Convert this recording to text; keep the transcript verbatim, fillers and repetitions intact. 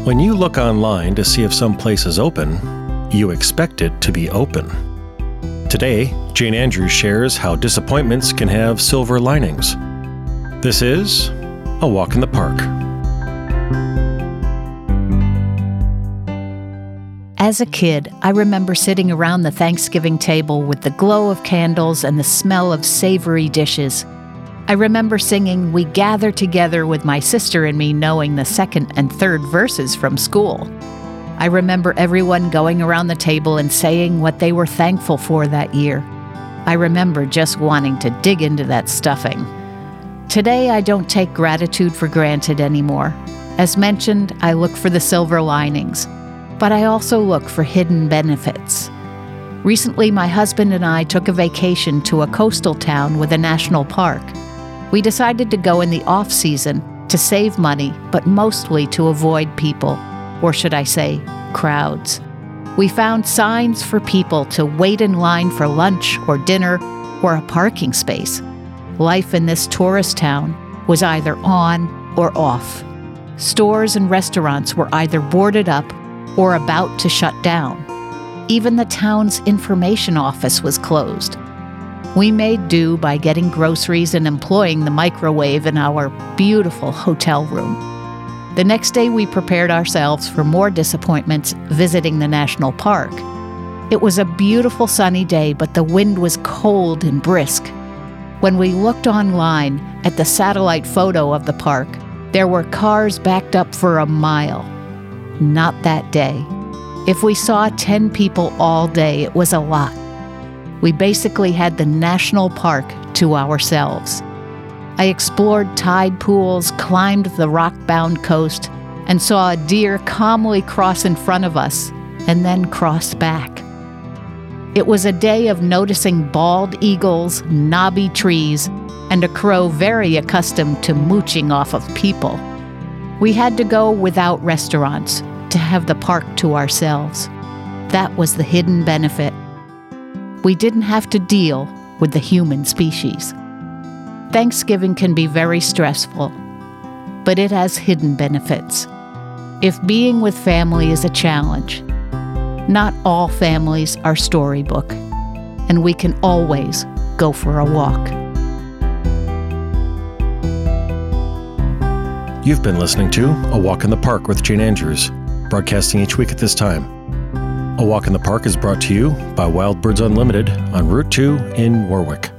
When you look online to see if some place is open, you expect it to be open. Today, Jane Andrews shares how disappointments can have silver linings. This is A Walk in the Park. As a kid, I remember sitting around the Thanksgiving table with the glow of candles and the smell of savory dishes. I remember singing "We Gather Together" with my sister and me, knowing the second and third verses from school. I remember everyone going around the table and saying what they were thankful for that year. I remember just wanting to dig into that stuffing. Today, I don't take gratitude for granted anymore. As mentioned, I look for the silver linings, but I also look for hidden benefits. Recently, my husband and I took a vacation to a coastal town with a national park. We decided to go in the off-season to save money, but mostly to avoid people, or should I say, crowds. We found signs for people to wait in line for lunch or dinner or a parking space. Life in this tourist town was either on or off. Stores and restaurants were either boarded up or about to shut down. Even the town's information office was closed. We made do by getting groceries and employing the microwave in our beautiful hotel room. The next day, we prepared ourselves for more disappointments visiting the national park. It was a beautiful sunny day, but the wind was cold and brisk. When we looked online at the satellite photo of the park, there were cars backed up for a mile. Not that day. If we saw ten people all day, it was a lot. We basically had the national park to ourselves. I explored tide pools, climbed the rock-bound coast, and saw a deer calmly cross in front of us and then cross back. It was a day of noticing bald eagles, knobby trees, and a crow very accustomed to mooching off of people. We had to go without restaurants to have the park to ourselves. That was the hidden benefit. We didn't have to deal with the human species. Thanksgiving can be very stressful, but it has hidden benefits. If being with family is a challenge, not all families are storybook, and we can always go for a walk. You've been listening to A Walk in the Park with Jane Andrews, broadcasting each week at this time. A Walk in the Park is brought to you by Wild Birds Unlimited on Route two in Warwick.